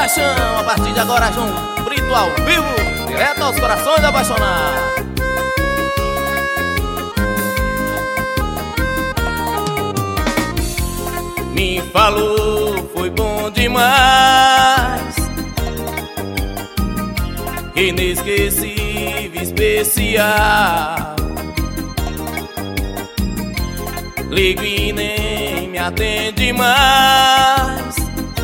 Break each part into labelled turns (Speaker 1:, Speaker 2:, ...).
Speaker 1: paixão, a partir de agora João Brito ao vivo, direto aos corações apaixonados. Me falou, foi bom demais, inesquecível, especial. Ligo e nem me atende mais,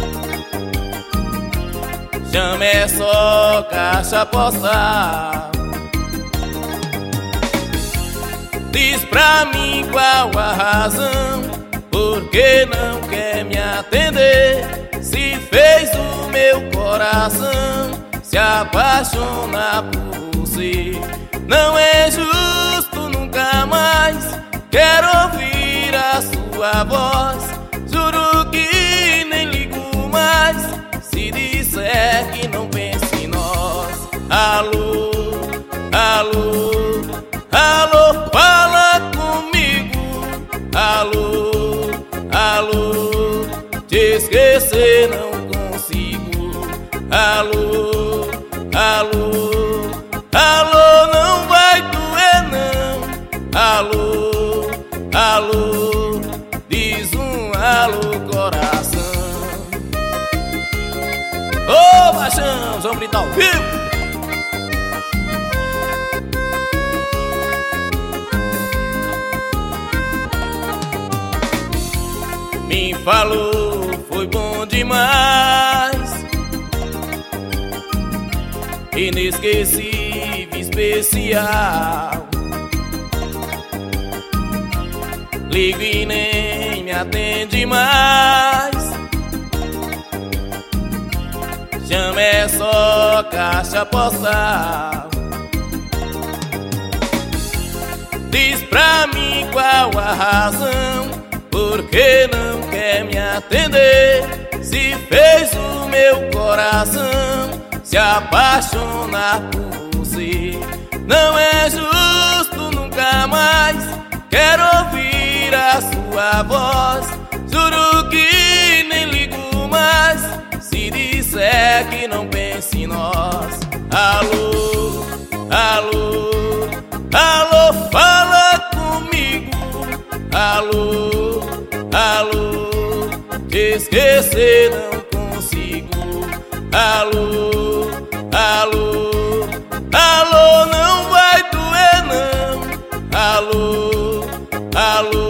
Speaker 1: chama é só caixa postal. Diz pra mim qual a razão, por que não quer me atender? Se fez o meu coração se apaixonar por você. Não é justo, nunca mais quero ouvir a sua voz. Juro que nem ligo mais se disser que não pensa em nós. Alô, alô, alô, fala comigo. Alô, alô, te esquecer não consigo. Alô, alô, alô, não vai doer não. Alô, alô, diz um alô coração. Ô paixão, João Brito ao vivo. Me falou, foi bom demais, inesquecível, especial. Ligo e nem me atende mais, chama é só caixa postal. Diz pra mim qual a razão, por que não quer me atender? Se fez o meu coração se apaixonar por você. Não é justo, nunca mais quero ouvir a sua voz. Juro que nem ligo mais se disser que não pensa em nós. Alô, alô, alô, fala comigo. Alô, alô, te esquecer não consigo. Alô, alô, alô, não vai doer não. Alô, alô,